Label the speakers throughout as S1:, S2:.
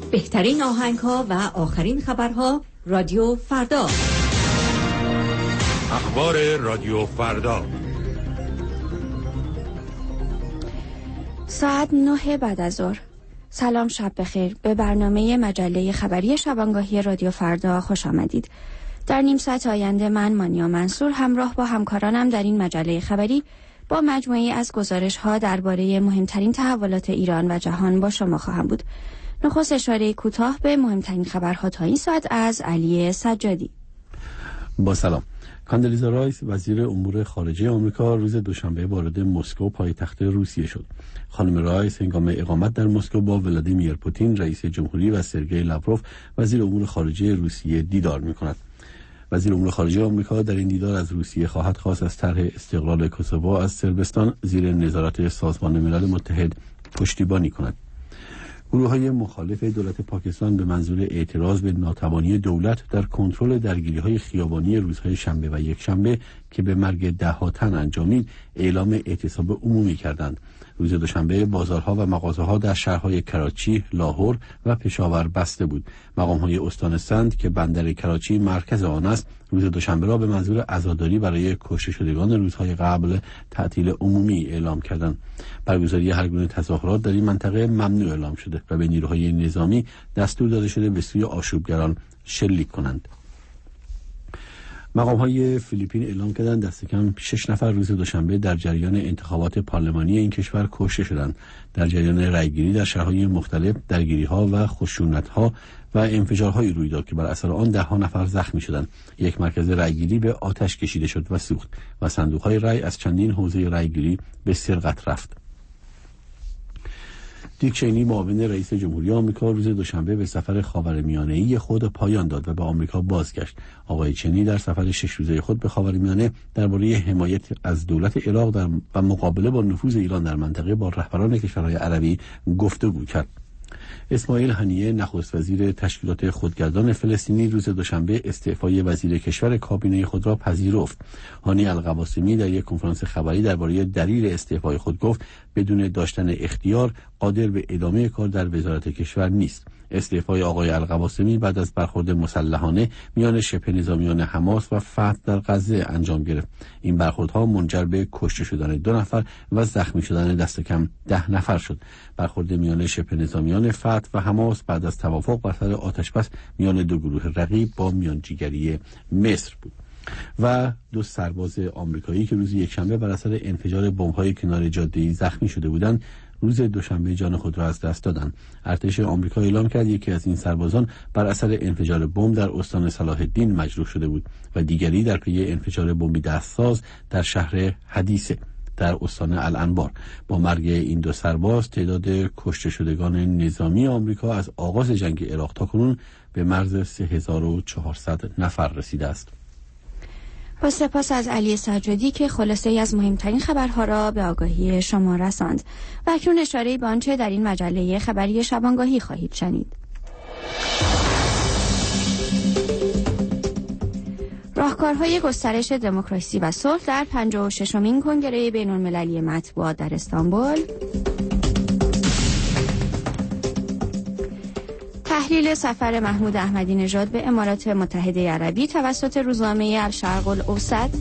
S1: بهترین آهنگ‌ها و آخرین خبرها رادیو فردا.
S2: اخبار رادیو فردا.
S3: ساعت 9 بعد از ظهر. سلام، شب بخیر. به برنامه مجله خبری شبانگاهی رادیو فردا خوش آمدید. در نیم ساعت آینده من مانیا منصور همراه با همکارانم در این مجله خبری با مجموعی از گزارش‌ها درباره مهمترین تحولات ایران و جهان با شما خواهم بود. نخست اشاره کوتاه به مهمترین خبرها تا این ساعت از علی سجادی.
S4: با سلام. کاندلیزا رایس وزیر امور خارجه آمریکا روز دوشنبه وارد مسکو پایتخت روسیه شد. خانم رایس هنگام اقامت در مسکو با ولادیمیر پوتین رئیس جمهوری و سرگئی لاوروف وزیر امور خارجه روسیه دیدار می‌کند. وزیر امور خارجه آمریکا در این دیدار از روسیه خواهد خواست از طرح استقلال کوسوو از صربستان زیر نظارت سازمان ملل متحد پشتیبانی کند. گروه‌های مخالف دولت پاکستان به منظور اعتراض به ناتوانی دولت در کنترل درگیری‌های خیابانی روزهای شنبه و یکشنبه که به مرگ ده‌ها تن انجامید، اعلام اعتصاب عمومی کردند. روز دوشنبه بازارها و مغازه‌ها در شهرهای کراچی، لاهور و پشاور بسته بود. مقام‌های استان سند که بندر کراچی مرکز آن است، روز دوشنبه را به منظور عزاداری برای کشته شدگان روزهای قبل تعطیل عمومی اعلام کردند. برگزاری هر گونه تظاهرات در این منطقه ممنوع اعلام شده و به نیروهای نظامی دستور داده شده به سوی آشوبگران شلیک کنند. مقام‌های فیلیپین اعلام کردند دست کم 6 نفر روز دوشنبه در جریان انتخابات پارلمانی این کشور کشته شدند. در جریان رأیگیری در شهرهای مختلف درگیری‌ها و خشونت‌ها و انفجارهایی روی داد که بر اثر آن ده‌ها نفر زخمی شدند. یک مرکز رأیگیری به آتش کشیده شد و سوخت و صندوق‌های رأی از چندین حوزه رأیگیری به سرقت رفت. دیک چینی معاون رئیس جمهوری آمریکا روز دوشنبه به سفر خاورمیانه‌ای خود پایان داد و به آمریکا بازگشت. آقای چینی در سفر 6 روزه خود به خاورمیانه درباره حمایت از دولت عراق و مقابله با نفوذ ایران در منطقه با رهبران کشورهای عربی گفتگو کرد. اسماعیل هنیه نخست وزیر تشکیلات خودگردان فلسطینی روز دوشنبه استعفای وزیر کشور کابینه خود را پذیرفت. هانی القواسمی در یک کنفرانس خبری درباره دلیل استعفای خود گفت بدون داشتن اختیار قادر به ادامه کار در وزارت کشور نیست. استعفای آقای القواسمی بعد از برخورد مسلحانه میان شبه نظامیان حماس و فتح در غزه انجام گرفت. این برخوردها منجر به کشته شدن 2 نفر و زخمی شدن دست کم 10 نفر شد. برخورد میان شبه نظامیان فتح و حماس بعد از توافق بر سر آتشبس میان 2 گروه رقیب با میانجیگری مصر بود. و 2 سرباز آمریکایی که روز یکشنبه بر اثر انفجار بمب‌های کنار جاده‌ای زخمی شده بودند، روز دوشنبه جان خود را از دست دادند. ارتش آمریکا اعلام کرد یکی از این سربازان بر اثر انفجار بمب در استان صلاح الدین مجروح شده بود و دیگری در پی انفجار بمبی دستساز در شهر حدیثه در استان الانبار. با مرگ این 2 سرباز تعداد کشته شدگان نظامی آمریکا از آغاز جنگ عراق تاکنون به مرز 3400 نفر رسیده است.
S3: با سپاس از علی سجادی که خلاصه‌ای از مهمترین خبرها را به آگاهی شما رساند. و اکنون اشاره‌ای به آنچه در این مجله خبری شبانگاهی خواهید شنید. راهکارهای گسترش دموکراسی و صلح در 56مین کنگره بین‌المللی مطبوعات در استانبول. تحلیل سفر محمود احمدی نژاد به امارات متحده عربی توسط روزنامه الشرق الاوسط.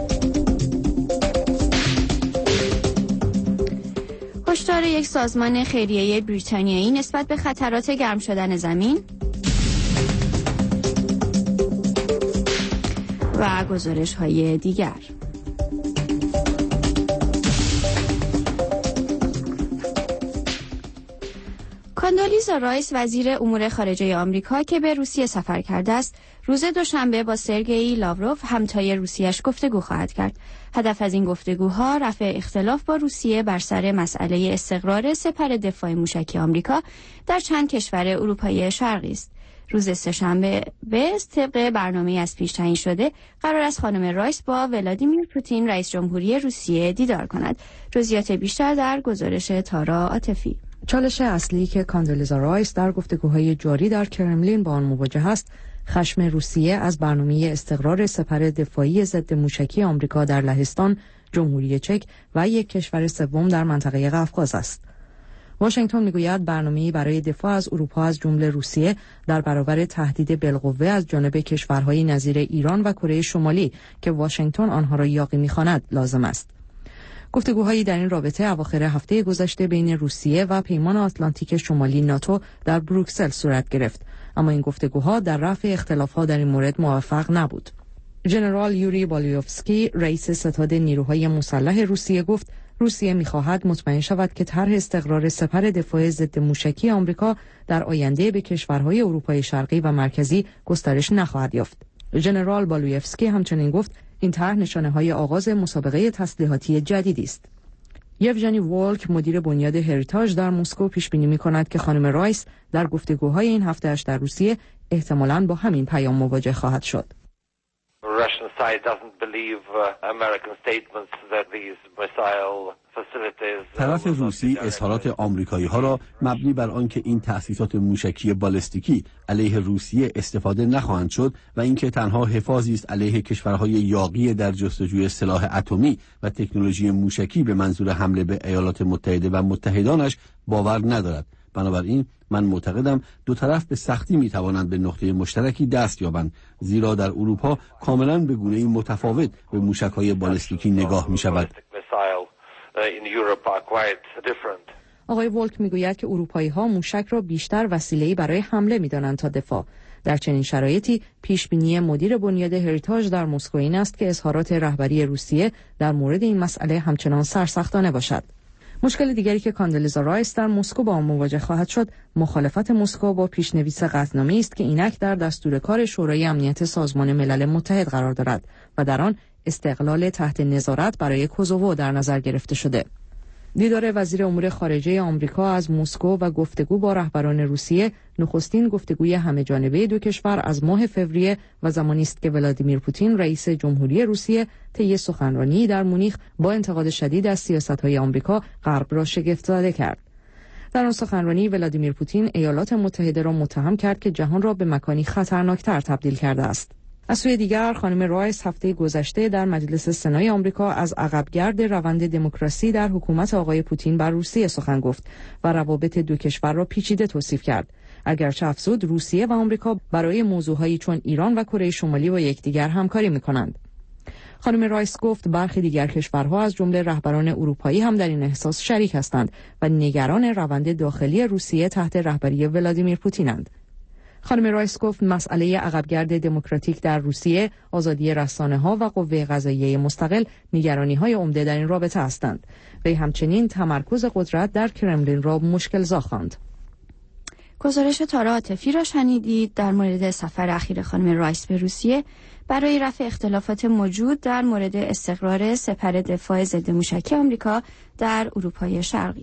S3: هشدار یک سازمان خیریه بریتانیایی نسبت به خطرات گرم شدن زمین. و گزارش‌های دیگر. کاندلیزا رایس وزیر امور خارجه آمریکا که به روسیه سفر کرده است، روز دوشنبه با سرگئی لاوروف همتای روسیه‌اش گفتگو خواهد کرد. هدف از این گفتگوها رفع اختلاف با روسیه بر سر مسئله استقرار سپر دفاع موشکی آمریکا در چند کشور اروپای شرقی است. روز سه‌شنبه به طبق برنامه از پیش تعیین شده قرار است خانم رایس با ولادیمیر پوتین رئیس جمهوری روسیه دیدار کند. جزئیات بیشتر در گزارش تارا عاطفی.
S5: چالش اصلی که کاندلیزا رایس در گفتگوهای جاری در کرملین با آن مواجه است، خشم روسیه از برنامه استقرار سپر دفاعی ضد موشکی آمریکا در لهستان، جمهوری چک و یک کشور سوم در منطقه قفقاز است. واشنگتن میگوید برنامه‌ای برای دفاع از اروپا از جمله روسیه در برابر تهدید بالقوه از جانب کشورهای نظیر ایران و کره شمالی که واشنگتن آنها را یاغی می‌خواند لازم است. گفتگوهایی در این رابطه اواخر هفته گذشته بین روسیه و پیمان آتلانتیک شمالی ناتو در بروکسل صورت گرفت، اما این گفتگوها در رفع اختلافات در این مورد موفق نبود. ژنرال یوری بالویوفسکی رئیس ستاد نیروهای مسلح روسیه گفت روسیه می‌خواهد مطمئن شود که طرح استقرار سپر دفاع ضد موشکی آمریکا در آینده به کشورهای اروپای شرقی و مرکزی گسترش نخواهد یافت. ژنرال بالویوفسکی همچنین گفت این طرح نشانه‌های آغاز مسابقه تسلیحاتی جدیدی است. یوژنی وولک مدیر بنیاد هریتاژ در مسکو پیش بینی می‌کند که خانم رایس در گفتگوهای این هفته‌اش در روسیه احتمالاً با همین پیام مواجه خواهد شد.
S6: Russian side doesn't believe American statements that these missile facilities.
S4: طرف روسی اظهارات آمریکایی‌ها را مبنی بر آنکه این تأسیسات موشکی بالستیکی علیه روسیه استفاده نخواهند شد و اینکه تنها حفاظی است علیه کشورهای یاغی در جستجوی سلاح اتمی و تکنولوژی موشکی به منظور حمله به ایالات متحده و متحدانش باور ندارد. بنابراین من معتقدم دو طرف به سختی میتوانند به نقطه مشترکی دست یابند، زیرا در اروپا کاملا به گونه‌ای متفاوت به موشک‌های بالستیکی نگاه می‌شود.
S5: آقای ولک میگوید که اروپایی‌ها موشک را بیشتر وسیله‌ای برای حمله می‌دانند تا دفاع. در چنین شرایطی پیشبینی مدیر بنیاد هریتاژ در مسکو این است که اظهارات رهبری روسیه در مورد این مسئله همچنان سرسختانه باشد. مشکل دیگری که کاندلیزا رایس در مسکو با آن مواجه خواهد شد، مخالفت مسکو با پیشنویس قطعنامه‌ای است که اینک در دستور کار شورای امنیت سازمان ملل متحد قرار دارد و در آن استقلال تحت نظارت برای کوزوو در نظر گرفته شده. دیدار وزیر امور خارجه آمریکا از مسکو و گفتگو با رهبران روسیه نخستین گفتگوی همه‌جانبه دو کشور از ماه فوریه و زمانی است که ولادیمیر پوتین رئیس جمهوری روسیه طی سخنرانی در مونیخ با انتقاد شدید از سیاست‌های آمریکا غرب را شگفت‌زده کرد. در آن سخنرانی ولادیمیر پوتین ایالات متحده را متهم کرد که جهان را به مکانی خطرناکتر تبدیل کرده است. از سوی دیگر خانم رایس هفته گذشته در مجلس سنای آمریکا از عقبگرد روند دموکراسی در حکومت آقای پوتین بر روسیه سخن گفت و روابط دو کشور را پیچیده توصیف کرد. اگرچه افزود روسیه و آمریکا برای موضوعهایی چون ایران و کره شمالی با یکدیگر همکاری می‌کنند. خانم رایس گفت برخی دیگر کشورها از جمله رهبران اروپایی هم در این احساس شریک هستند و نگران روند داخلی روسیه تحت رهبری ولادیمیر پوتینند. خانم رایس گفت مسئله عقبگرد دموکراتیک در روسیه، آزادی رسانه‌ها و قوه قضاییه مستقل نگرانی‌های عمده در این رابطه هستند. وی همچنین تمرکز قدرت در کرملین را مشکل‌زا خواند.
S3: گزارش تارا عاطفی را شنیدید در مورد سفر اخیر خانم رایس به روسیه برای رفع اختلافات موجود در مورد استقرار سپر دفاع ضد موشکی آمریکا در اروپای شرقی.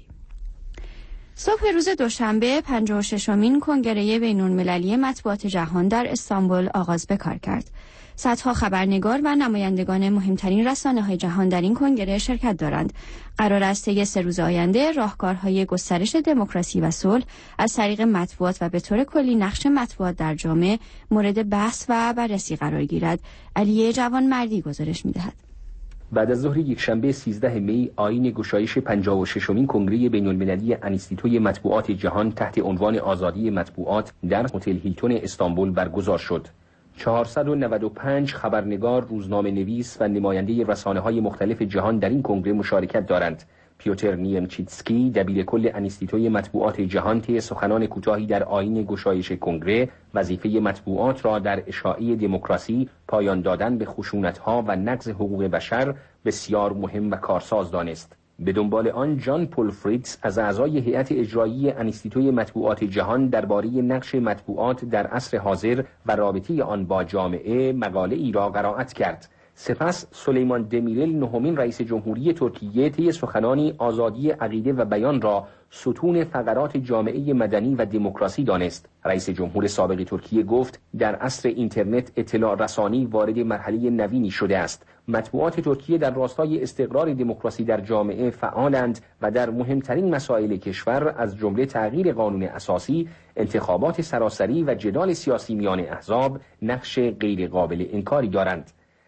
S3: صبح روز دوشنبه 56مین کنگره بین‌المللی مطبوعات جهان در استانبول آغاز به کار کرد. صدها خبرنگار و نمایندگان مهمترین رسانه‌های جهان در این کنگره شرکت دارند. قرار است طی 3 روز آینده راهکارهای گسترش دموکراسی و صلح از طریق مطبوعات و به طور کلی نقش مطبوعات در جامعه مورد بحث و بررسی قرار گیرد. علی جوانمردی گزارش می‌دهد.
S7: بعد از ظهر یکشنبه 13 می آیین گشایش 56مین کنگره بین‌المللی انیستیتوی مطبوعات جهان تحت عنوان آزادی مطبوعات در هتل هیلتون استانبول برگزار شد. 495 خبرنگار، روزنامه‌نویس و نماینده رسانه‌های مختلف جهان در این کنگره مشارکت دارند. پیوتر نیمچیتسکی دبیرکل انیستیتوی مطبوعات جهان طی سخنان کوتاهی در آیین گشایش کنگره وظیفه مطبوعات را در اشاعه دموکراسی، پایان دادن به خشونت‌ها و نقض حقوق بشر بسیار مهم و کارساز دانست. به دنبال آن جان پل فریتز از اعضای هیئت اجرایی انیستیتوی مطبوعات جهان درباره نقش مطبوعات در عصر حاضر و رابطه آن با جامعه مقاله ای را قرائت کرد. سپس سلیمان دمیرل نهمین رئیس جمهوری ترکیه طی سخنانی آزادی عقیده و بیان را ستون فقرات جامعه مدنی و دموکراسی دانست. رئیس جمهور سابق ترکیه گفت در عصر اینترنت اطلاع رسانی وارد مرحله نوینی شده است. مطبوعات ترکیه در راستای استقرار دموکراسی در جامعه فعالند و در مهمترین مسائل کشور از جمله تغییر قانون اساسی، انتخابات سراسری و جدال سیاسی میان احزاب نقش غیر قابل انکاری دارند.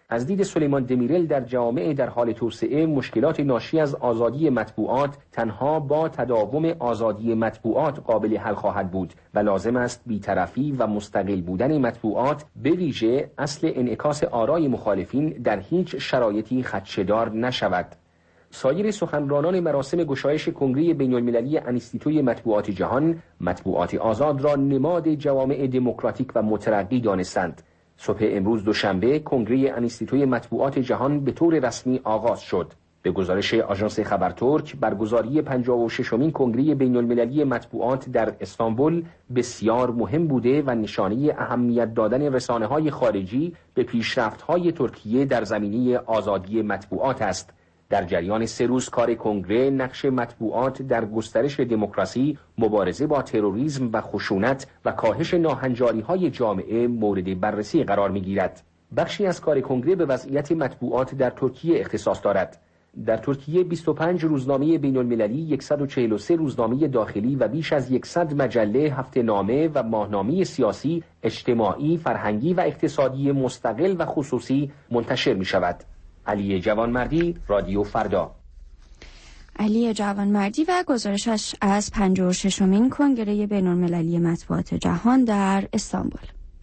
S7: از دید سلیمان دمیرل در جامعه در حال توسعه مشکلات ناشی از آزادی مطبوعات تنها با تداوم آزادی مطبوعات قابل حل خواهد بود و لازم است بی‌طرفی و مستقل بودن مطبوعات به ویژه اصل انعکاس آرای مخالفین در هیچ شرایطی خدشه‌دار نشود. سایر سخنرانان مراسم گشایش کنگره بین‌المللی انستیتوی مطبوعات جهان مطبوعات آزاد را نماد جوامع دموکراتیک و مترقی دانستند. صبح امروز دوشنبه کنگره انستیتوی مطبوعات جهان به طور رسمی آغاز شد. به گزارش آژانس خبر ترک، برگزاری 56مین کنگره بین‌المللی مطبوعات در استانبول بسیار مهم بوده و نشانه اهمیت دادن رسانه‌های خارجی به پیشرفت‌های ترکیه در زمینه آزادی مطبوعات است. در جریان 3 روز کار کنگره نقش مطبوعات در گسترش دموکراسی، مبارزه با تروریسم و خشونت و کاهش ناهنجاری‌های جامعه مورد بررسی قرار می‌گیرد. بخشی از کار کنگره به وضعیت مطبوعات در ترکیه اختصاص دارد. در ترکیه 25 روزنامه بین‌المللی، 143 روزنامه داخلی و بیش از 100 مجله، هفته‌نامه و ماهنامه سیاسی، اجتماعی، فرهنگی و اقتصادی مستقل و خصوصی منتشر می‌شود. علی جوانمردی، رادیو فردا.
S3: علی جوانمردی و گزارشش از 56مین کنگره بین‌المللی مطبوعات جهان در استانبول.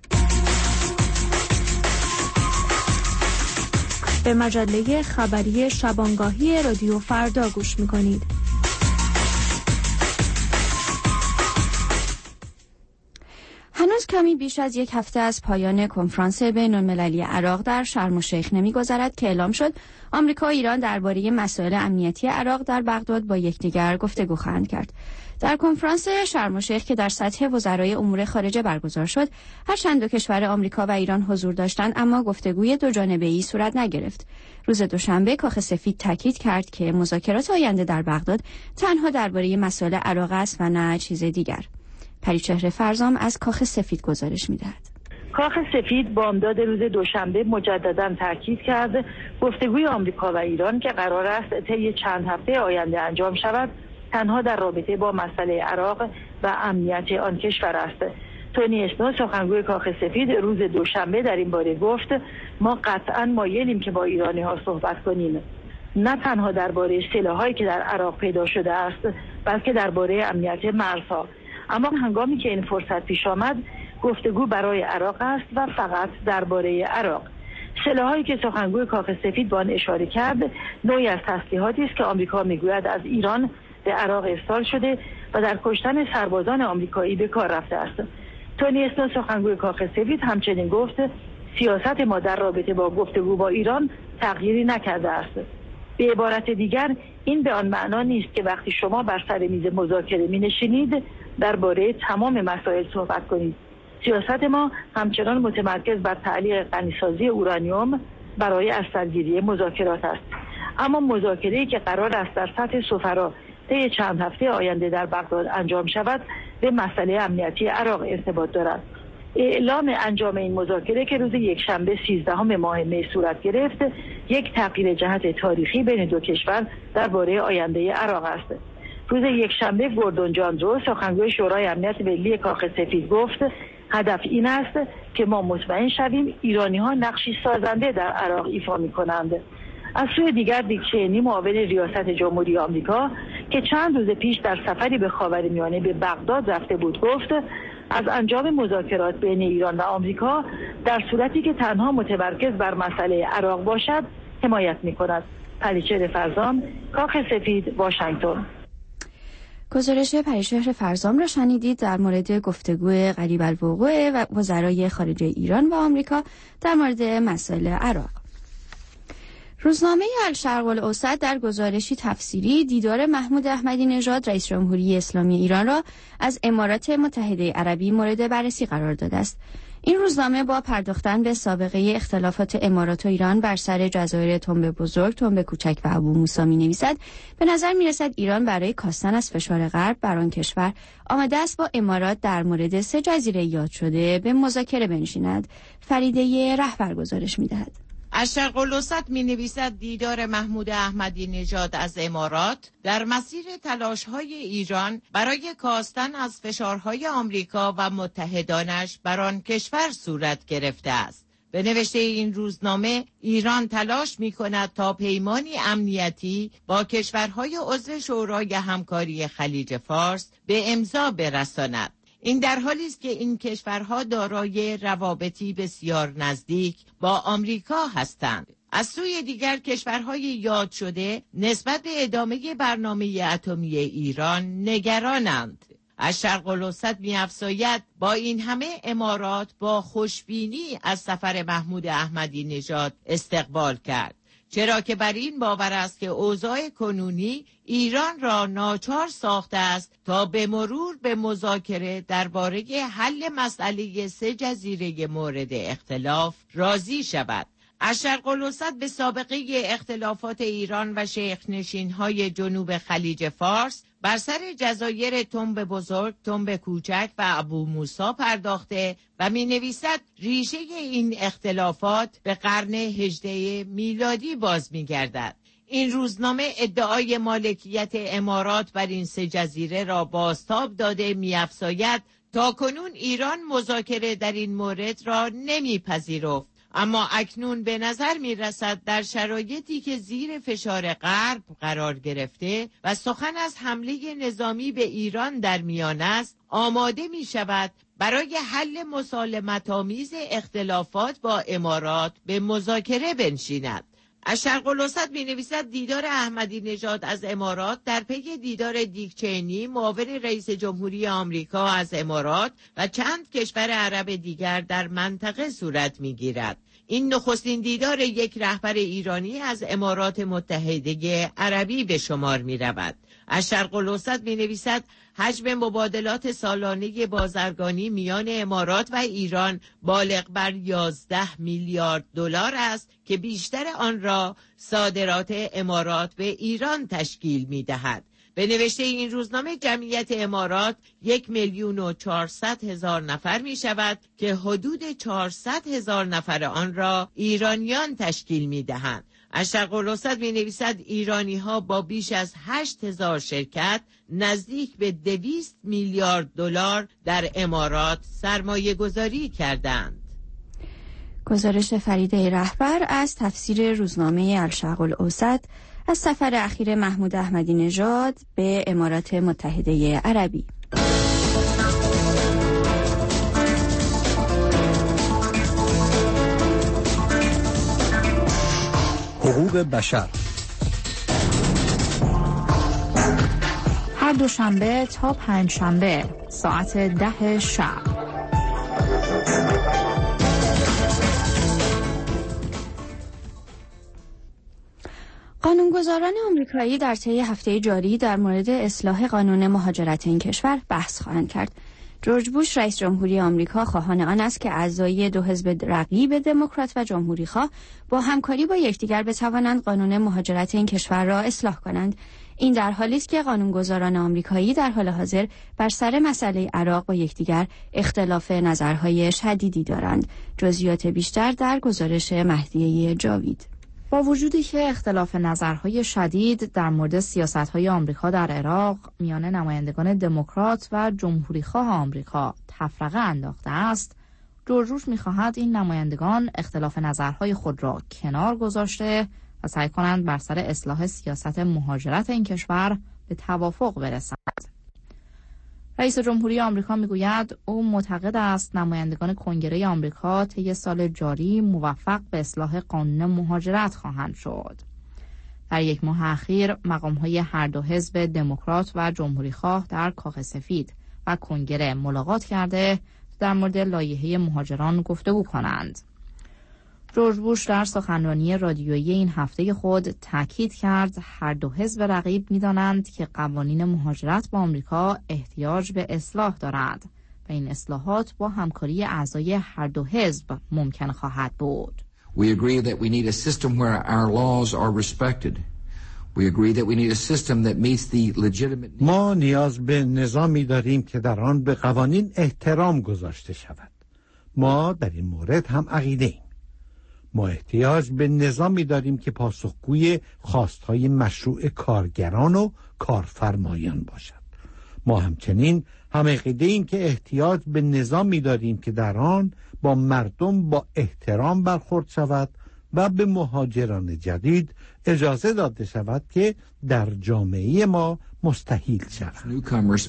S8: به مجله خبری شبانگاهی رادیو فردا گوش می‌کنید.
S3: هنوز کمی بیش از 1 هفته از پایان کنفرانس بین‌المللی عراق در شرم الشیخ نمی‌گذرد که اعلام شد آمریکا و ایران درباره مسائل امنیتی عراق در بغداد با یکدیگر گفتگو خواهند کرد. در کنفرانس شرم الشیخ که در سطح وزرای امور خارجه برگزار شد، هرچند دو کشور آمریکا و ایران حضور داشتند اما گفتگوی دوجانبه‌ای صورت نگرفت. روز دوشنبه کاخ سفید تاکید کرد که مذاکرات آینده در بغداد تنها درباره مسائل عراق است و نه چیز دیگر. پریچهره فرزام از کاخ سفید گزارش می‌دهد.
S9: کاخ سفید بامداد روز دوشنبه مجدداً تاکید کرد گفتگوی آمریکا و ایران که قرار است طی چند هفته آینده انجام شود تنها در رابطه با مسئله عراق و امنیت آن کشور است. تونی اسنو سخنگوی کاخ سفید روز دوشنبه در این باره گفت ما قطعاً مایلیم که با ایرانی‌ها صحبت کنیم، نه تنها درباره سلاح‌هایی که در عراق پیدا شده است بلکه درباره امنیت مرزها. اما هنگامی که این فرصت پیش آمد گفتگو برای عراق است و فقط درباره عراق. سلاح‌هایی که سخنگوی کاخ سفید به آن اشاره کرد نوعی از تسلیحاتی است که آمریکا میگوید از ایران به عراق ارسال شده و در کشتن سربازان آمریکایی به کار رفته است. تونی اسنو سخنگوی کاخ سفید همچنین گفت سیاست ما در رابطه با گفتگو با ایران تغییری نکرده است. به عبارت دیگر این به آن معنا نیست که وقتی شما بر سر میز مذاکره می‌نشینید درباره تمام مسائل صحبت کنید. سیاست ما همچنان متمرکز بر تعلیق غنیسازی اورانیوم برای از سرگیری مذاکرات است. اما مذاکره‌ای که قرار است در سطح سفرا طی چند هفته آینده در بغداد انجام شود به مسئله امنیتی عراق ارتباط دارد. اعلام انجام این مذاکره که روز یکشنبه 13 ماه می صورت گرفت یک تغییر جهت تاریخی بین دو کشور درباره آینده عراق است. روز یکشنبه گوردون جاندرو سخنگوی شورای امنیت ملی کاخ سفید گفت هدف این است که ما مطمئن شویم ایرانی‌ها نقشی سازنده در عراق ایفا می‌کنند. از سوی دیگر دیک چینی معاون ریاست جمهوری آمریکا که چند روز پیش در سفری به خاورمیانه به بغداد رفته بود گفت از انجام مذاکرات بین ایران و آمریکا در صورتی که تنها متمرکز بر مسئله عراق باشد حمایت می‌کند. پریچهره فرزام، کاخ سفید، واشنگتن.
S3: گزارش پریچهره فرزام را شنیدید در مورد گفتگوی قریب الوقوع و وزرای خارجه ایران و آمریکا در مورد مسائل عراق. روزنامه الشرق الاوسط در گزارشی تفسیری دیدار محمود احمدی نژاد رئیس جمهوری اسلامی ایران را از امارات متحده عربی مورد بررسی قرار داده است. این روزنامه با پرداختن به سابقه اختلافات امارات و ایران بر سر جزایر تنب بزرگ، تنب کوچک و ابو موسی می‌نویسد به نظر می‌رسد ایران برای کاستن از فشار غرب بر آن کشور آماده است با امارات در مورد 3 جزیره یاد شده به مذاکره بنشیند. فریده رهبر گزارش می‌دهد.
S10: الشرق الاوسط می‌نویسد دیدار محمود احمدی نژاد از امارات در مسیر تلاش‌های ایران برای کاستن از فشارهای آمریکا و متحدانش بر آن کشور صورت گرفته است. به نوشته این روزنامه ایران تلاش می‌کند تا پیمانی امنیتی با کشورهای عضو شورای همکاری خلیج فارس به امضا برساند. این در حالی است که این کشورها دارای روابطی بسیار نزدیک با آمریکا هستند. از سوی دیگر کشورهای یاد شده نسبت به ادامه برنامه اتمی ایران نگرانند. از شرق الاوسط می‌افزاید با این همه امارات با خوشبینی از سفر محمود احمدی نژاد استقبال کرد، چرا که بر این باور است که اوضاع کنونی ایران را ناچار ساخته است تا به مرور به مذاکره درباره حل مسئله 3 جزیره مورد اختلاف راضی شود. از شرق الاوسط به سابقه اختلافات ایران و شیخ‌نشین‌های جنوب خلیج فارس بر سر جزایر تنب بزرگ، تنب کوچک و ابو موسی پرداخته و می‌نویسد ریشه این اختلافات به قرن 18 میلادی باز می‌گردد. این روزنامه ادعای مالکیت امارات بر این 3 جزیره را بازتاب داده می‌افزاید تاکنون ایران مذاکره در این مورد را نمی‌پذیرفت، اما اکنون به نظر می رسد در شرایطی که زیر فشار غرب قرار گرفته و سخن از حمله نظامی به ایران در میان است، آماده می شود برای حل مسالمت‌آمیز اختلافات با امارات به مذاکره بنشیند. از شرق الاوسط می نویسد دیدار احمدی نژاد از امارات در پی دیدار دیک چینی معاون رئیس جمهوری آمریکا از امارات و چند کشور عرب دیگر در منطقه صورت می گیرد. این نخستین دیدار یک رهبر ایرانی از امارات متحده عربی به شمار می رود. از شرق الاوسط می نویسد حجم مبادلات سالانه بازرگانی میان امارات و ایران بالغ بر 11 میلیارد دلار است که بیشتر آن را صادرات امارات به ایران تشکیل می دهد. به نوشته این روزنامه جمعیت امارات 1,400,000 نفر می شود که حدود 400,000 نفر آن را ایرانیان تشکیل می دهند. از شرق الاوسط می نویسد ایرانی ها با بیش از 8,000 شرکت نزدیک به 200 میلیارد دلار در امارات سرمایه گذاری کردند.
S3: گزارش فریده رهبر از تفسیر روزنامه الشرق الاوسط از سفر اخیر محمود احمدی نژاد به امارات متحده عربی.
S11: حقوق بشر
S5: هر دوشنبه تا پنجشنبه ساعت 10 شب.
S3: قانونگذاران آمریکایی در طی هفته جاری در مورد اصلاح قانون مهاجرت این کشور بحث خواهند کرد. جورج بوش رئیس جمهوری آمریکا خواهان آن است که اعضای 2 حزب رقیب دموکرات و جمهوری‌خواه با همکاری با یکدیگر بتوانند قانون مهاجرت این کشور را اصلاح کنند. این در حالی است که قانونگذاران آمریکایی در حال حاضر بر سر مسئله عراق با یکدیگر اختلاف نظرهای شدیدی دارند. جزئیات بیشتر در گزارش مهدیه جاوید.
S5: با وجودی که اختلاف نظرهای شدید در مورد سیاست‌های آمریکا در عراق میان نمایندگان دموکرات و جمهوری‌خواه آمریکا تفرقه انداخته است، جورج بوش می‌خواهد این نمایندگان اختلاف نظرهای خود را کنار گذاشته و سعی کنند بر سر اصلاح سیاست مهاجرت این کشور به توافق برسند. رئیس جمهوری آمریکا میگوید او معتقد است نمایندگان کنگره آمریکا طی سال جاری موفق به اصلاح قانون مهاجرت خواهند شد. در یک ماه اخیر مقام‌های هر دو حزب دموکرات و جمهوری‌خواه در کاخ سفید و کنگره ملاقات کرده در مورد لایحه مهاجران گفتگو کنند. جورج بوش در سخنرانی رادیویی این هفته خود تاکید کرد هر دو حزب رقیب می‌دانند که قوانین مهاجرت با آمریکا احتیاج به اصلاح دارد و این اصلاحات با همکاری اعضای هر دو حزب ممکن خواهد بود.
S12: We agree that we need a system where our laws are respected. We agree that we need a system that meets the legitimate.
S11: ما نیاز به نظامی داریم که در آن به قوانین احترام گذاشته شود. ما در این مورد هم عقیده ایم. ما احتیاج به نظامی داریم که پاسخگوی خواستهای مشروع کارگران و کارفرمایان باشد. ما همچنین هم عقیده ایم که احتیاج به نظامی داریم که در آن با مردم با احترام برخورد شود و به مهاجران جدید اجازه داده شود که در جامعه ما مستحیل شوند.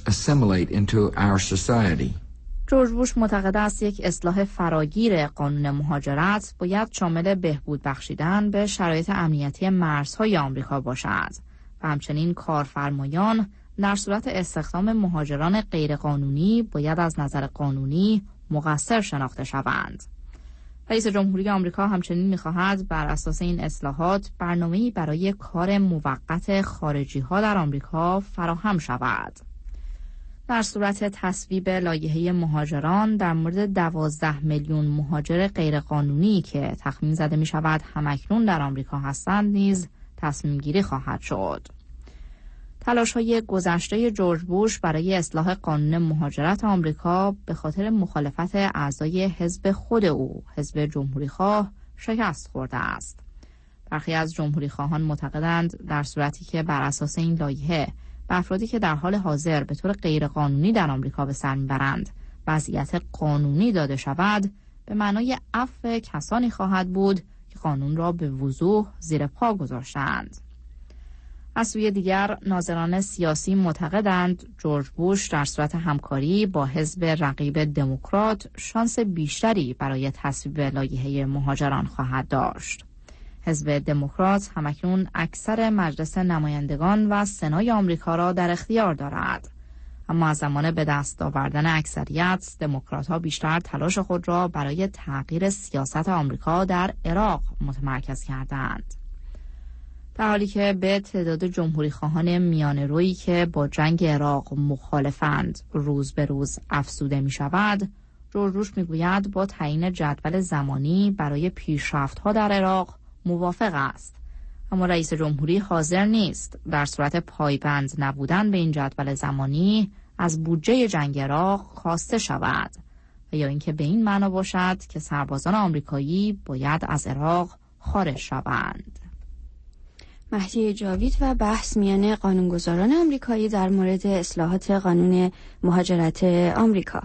S5: جورج بوش معتقد است یک اصلاح فراگیر قانون مهاجرت باید شامل بهبود بخشیدن به شرایط امنیتی مرزهای آمریکا باشد و همچنین کارفرمایان در صورت استخدام مهاجران غیرقانونی باید از نظر قانونی مقصر شناخته شوند. رئیس جمهوری آمریکا همچنین می‌خواهد بر اساس این اصلاحات برنامه‌ای برای کار موقت خارجی‌ها در آمریکا فراهم شود. در صورت تصویب لایحه مهاجران در مورد 12 میلیون مهاجر غیرقانونی که تخمین زده می‌شود همکنون در آمریکا هستند نیز تصمیم گیری خواهد شد. تلاش‌های گذشته جورج بوش برای اصلاح قانون مهاجرت آمریکا به خاطر مخالفت اعضای حزب خود او، حزب جمهوریخواه، شکست خورده است. برخی از جمهوریخواهان معتقدند در صورتی که بر اساس این لایحه به افرادی که در حال حاضر به طور غیرقانونی در آمریکا به سر میبرند وضعیت قانونی داده شود، به معنای عفو کسانی خواهد بود که قانون را به وضوح زیر پا گذاشتند. از سوی دیگر ناظران سیاسی معتقدند جورج بوش در صورت همکاری با حزب رقیب دموکرات شانس بیشتری برای تصویب لایحه مهاجران خواهد داشت. حزب دموکرات همکنون اکثر مجلس نمایندگان و سنای آمریکا را در اختیار دارد، اما از زمان به دست آوردن اکثریت دموکرات‌ها بیشتر تلاش خود را برای تغییر سیاست آمریکا در عراق متمرکز کردند. در حالی که به تعداد جمهوریخواهان میانه‌رویی که با جنگ عراق مخالفند روز به روز افزوده می شود، جورج بوش می گوید با تعیین جدول زمانی برای پیشرفت‌ها در عراق موافق است، اما رئیس جمهوری حاضر نیست در صورت پایبند نبودن به این جدول زمانی از بودجه جنگ عراق خواسته شود و یا اینکه به این معنا باشد که سربازان آمریکایی باید از عراق خارج شوند.
S3: مهدی جاوید و بحث میان قانونگذاران آمریکایی در مورد اصلاحات قانون مهاجرت آمریکا.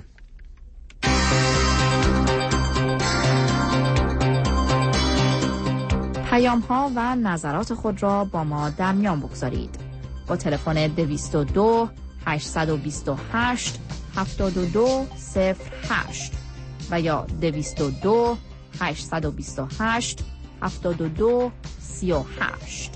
S5: پیام‌ها و نظرات خود را با ما در میان بگذارید. با تلفن 222 828 7208 و یا 222 828 7238.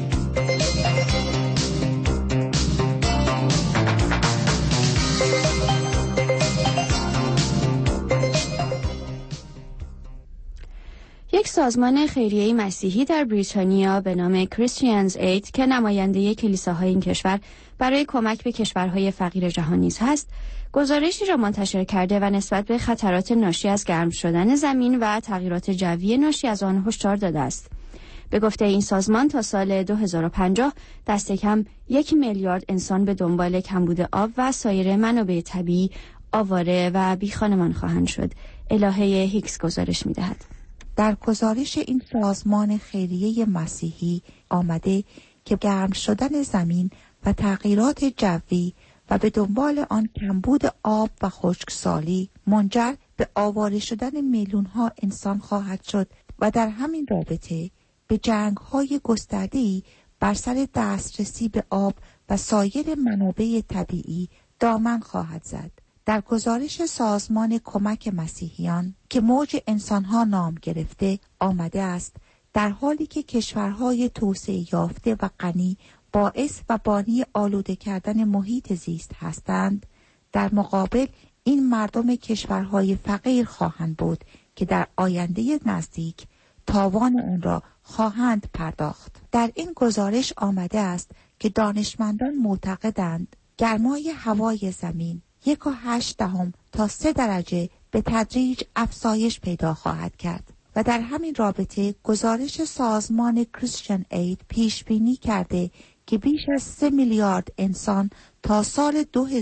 S3: یک سازمان خیریه مسیحی در بریتانیا به نام کریستیانز اید که نماینده کلیساهای این کشور برای کمک به کشورهای فقیر جهان نیز هست، گزارشی را منتشر کرده و نسبت به خطرات ناشی از گرم شدن زمین و تغییرات جوی ناشی از آن هشدار داده است. به گفته این سازمان تا سال 2050 دست کم 1 میلیارد انسان به دنبال کمبود آب و سایر منابع طبیعی آواره و بیخانمان خواهند شد. الهه هیکس گزارش می‌دهد.
S13: در گزارش این سازمان خیریه مسیحی آمده که گرم شدن زمین و تغییرات جوی و به دنبال آن کمبود آب و خشکسالی منجر به آواره شدن میلیون‌ها انسان خواهد شد و در همین رابطه به جنگ‌های گسترده‌ای بر سر دسترسی به آب و سایر منابع طبیعی دامن خواهد زد. در گزارش سازمان کمک مسیحیان که موج انسانها نام گرفته آمده است در حالی که کشورهای توسعه یافته و غنی باعث و بانی آلوده کردن محیط زیست هستند، در مقابل این مردم کشورهای فقیر خواهند بود که در آینده نزدیک تاوان آن را خواهند پرداخت. در این گزارش آمده است که دانشمندان معتقدند گرمای هوای زمین 1.8 تا 3 درجه به تدریج افزایش پیدا خواهد کرد و در همین رابطه گزارش سازمان کریستیان اید پیش بینی کرده که بیش از 3 میلیارد انسان تا سال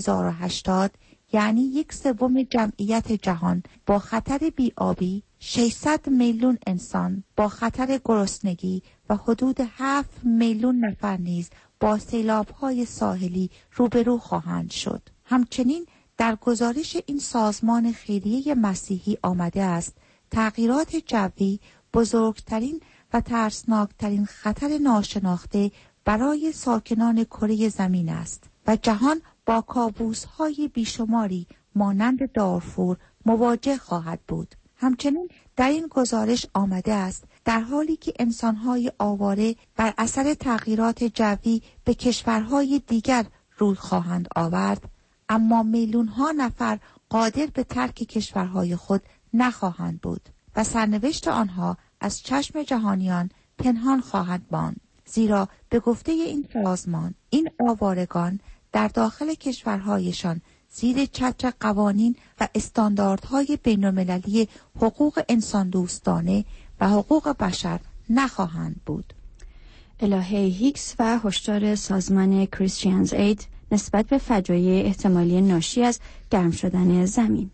S13: 2080 یعنی 1/3 جمعیت جهان با خطر بی‌آبی، 600 میلیون انسان با خطر گرسنگی و حدود 7 میلیون نفر نیز با سیلاب‌های ساحلی روبرو خواهند شد. همچنین در گزارش این سازمان خیریه مسیحی آمده است تغییرات جوی بزرگترین و ترسناکترین خطر ناشناخته برای ساکنان کره زمین است و جهان با کابوس‌های بیشماری مانند دارفور مواجه خواهد بود. همچنین در این گزارش آمده است در حالی که انسان‌های آواره بر اثر تغییرات جوی به کشورهای دیگر روی خواهند آورد، اما میلیون‌ها نفر قادر به ترک کشورهای خود نخواهند بود و سرنوشت آنها از چشم جهانیان پنهان خواهد ماند، زیرا به گفته این سازمان این آوارگان در داخل کشورهایشان زیر چتر قوانین و استانداردهای بین‌المللی حقوق انسان دوستانه و حقوق بشر نخواهند بود.
S3: الهه هیکس و هشدار سازمان کریستیانز اید نسبت به فجایع احتمالی ناشی از گرم شدن زمین.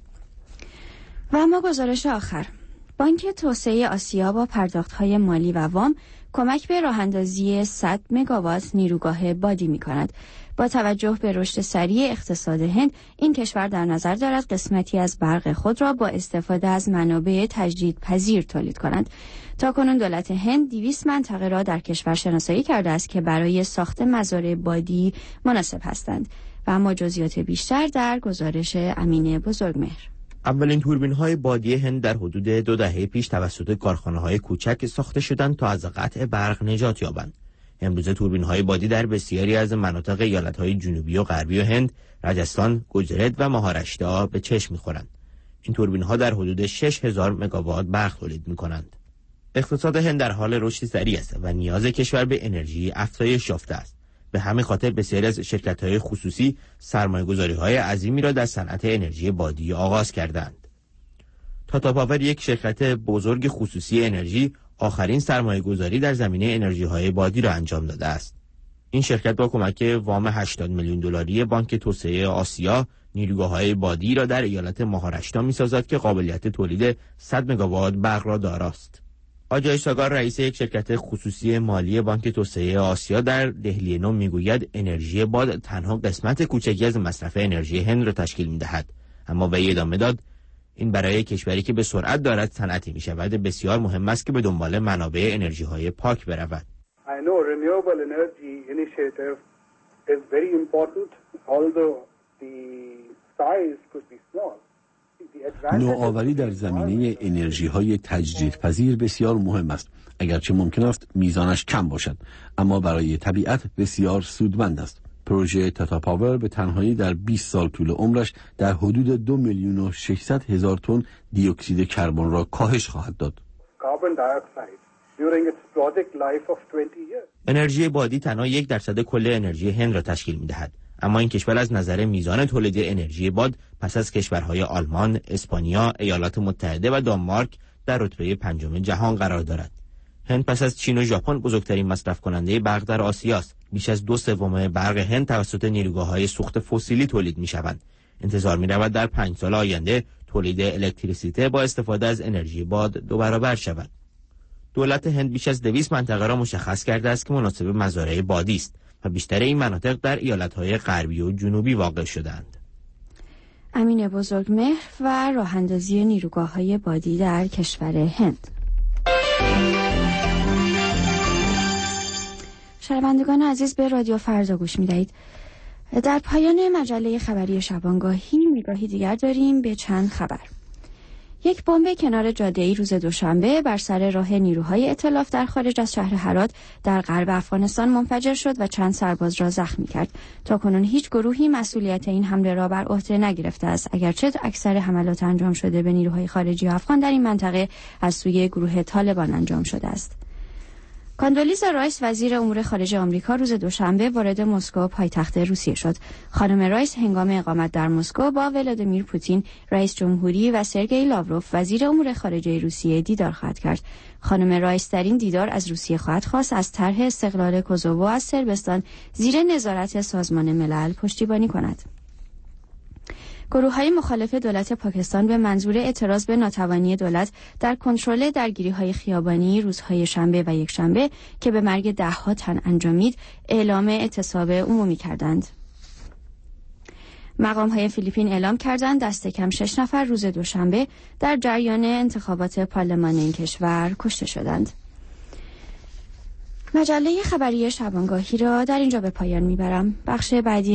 S3: و اما گزارش آخر، بانک توسعه آسیا با پرداخت‌های مالی و وام کمک به راه‌اندازی 100 مگاوات نیروگاه بادی می‌کند. با توجه به رشد سریع اقتصاد هند، این کشور در نظر دارد قسمتی از برق خود را با استفاده از منابع تجدیدپذیر تولید کند. تاکنون دولت هند 200 منطقه را در کشور شناسایی کرده است که برای ساخت مزارع بادی مناسب هستند. و اما جزئیات بیشتر در گزارش امین بزرگمهر.
S14: اولین توربین‌های بادی هند در حدود 2 دهه پیش توسط کارخانه‌های کوچک ساخته شدند تا از قطع برق نجات یابند. امروزه توربین‌های بادی در بسیاری از مناطق ایالت‌های جنوبی و غربی هند، راجستان، گجرات و مهاراشترا به چشم می‌خورند. این توربین‌ها در حدود 6000 مگاوات برق تولید می‌کنند. اقتصاد هند در حال رشد سریع است و نیاز کشور به انرژی افزایش یافته است. به همین خاطر بسیاری از شرکت‌های خصوصی سرمایه‌گذاری‌های عظیمی را در صنعت انرژی بادی آغاز کردند. تاتا پاور، یک شرکت بزرگ خصوصی انرژی، آخرین سرمایه‌گذاری در زمینه انرژی‌های بادی را انجام داده است. این شرکت با کمک وام 80 میلیون دلاری بانک توسعه آسیا نیروگاه‌های بادی را در ایالت مهاراشترا می‌سازد که قابلیت تولید 100 مگاوات برق را داراست. آجای ساگار، رئیس یک شرکت خصوصی مالی بانک توسعه آسیا در دهلی نو میگوید انرژی باد تنها قسمت کوچکی از مصرف انرژی هند را تشکیل می‌دهد، اما وی ادامه داد این برای کشوری که به سرعت دارد صنعتی می‌شود بسیار مهم است که به دنبال منابع انرژی‌های پاک برود.
S15: I know renewable energy initiative is very important, although the size could be small.
S4: نوآوری در زمینه انرژی‌های تجدیدپذیر بسیار مهم است، اگرچه ممکن است میزانش کم باشد، اما برای طبیعت بسیار سودمند است. پروژه تاتا پاور به تنهایی در 20 سال طول عمرش در حدود 2,600,000 تن دی اکسید کربن را کاهش خواهد داد.
S14: انرژی بادی تنها 1% کل انرژی هند را تشکیل می‌دهد. اما این کشور از نظر میزان تولید انرژی باد پس از کشورهای آلمان، اسپانیا، ایالات متحده و دانمارک در رتبه 5 جهان قرار دارد. هند پس از چین و ژاپن بزرگترین مصرف کننده برق در آسیاست. بیش از 2/3 برق هند توسط نیروگاه‌های سوخت فسیلی تولید می‌شوند. انتظار می‌رود در 5 سال آینده تولید الکتریسیته با استفاده از انرژی باد 2 برابر شود. دولت هند بیش از 200 منطقه را مشخص کرده است که مناسب مزارع بادی است و بیشتر این مناطق در ایالت‌های غربی و جنوبی واقع شده‌اند.
S3: امین بزرگمهر و راه‌اندازی نیروگاه‌های بادی در کشور هند. شنوندگان عزیز، به رادیو فردا گوش می‌دهید. در پایان مجله خبری شبانگاهی نگاهی دیگر داریم به چند خبر. یک بمب کنار جاده‌ای روز دوشنبه بر سر راه نیروهای ائتلاف در خارج از شهر هرات در غرب افغانستان منفجر شد و چند سرباز را زخمی کرد. تاکنون هیچ گروهی مسئولیت این حمله را بر عهده نگرفته است، اگرچه اکثر حملات انجام شده به نیروهای خارجی افغان در این منطقه از سوی گروه طالبان انجام شده است. کاندولیزا رایس، وزیر امور خارجه آمریکا، روز دوشنبه وارد مسکو پایتخت روسیه شد. خانم رایس هنگام اقامت در مسکو با ولادیمیر پوتین، رئیس جمهوری و سرگئی لاوروف، وزیر امور خارجه روسیه، دیدار خواهد کرد. خانم رایس در این دیدار از روسیه خواهد خواست از طرح استقلال کوزوو از صربستان زیر نظارت سازمان ملل پشتیبانی کند. گروه‌های مخالف دولت پاکستان به منظور اعتراض به ناتوانی دولت در کنترل درگیری‌های خیابانی روزهای شنبه و یکشنبه که به مرگ 10 تن انجامید، اعلام اعتصاب عمومی کردند. مقام‌های فیلیپین اعلام کردند دست کم 6 نفر روز دوشنبه در جریان انتخابات پارلمان این کشور کشته شدند. مجله خبری شبانگاهی را در اینجا به پایان میبرم. بخش بعدی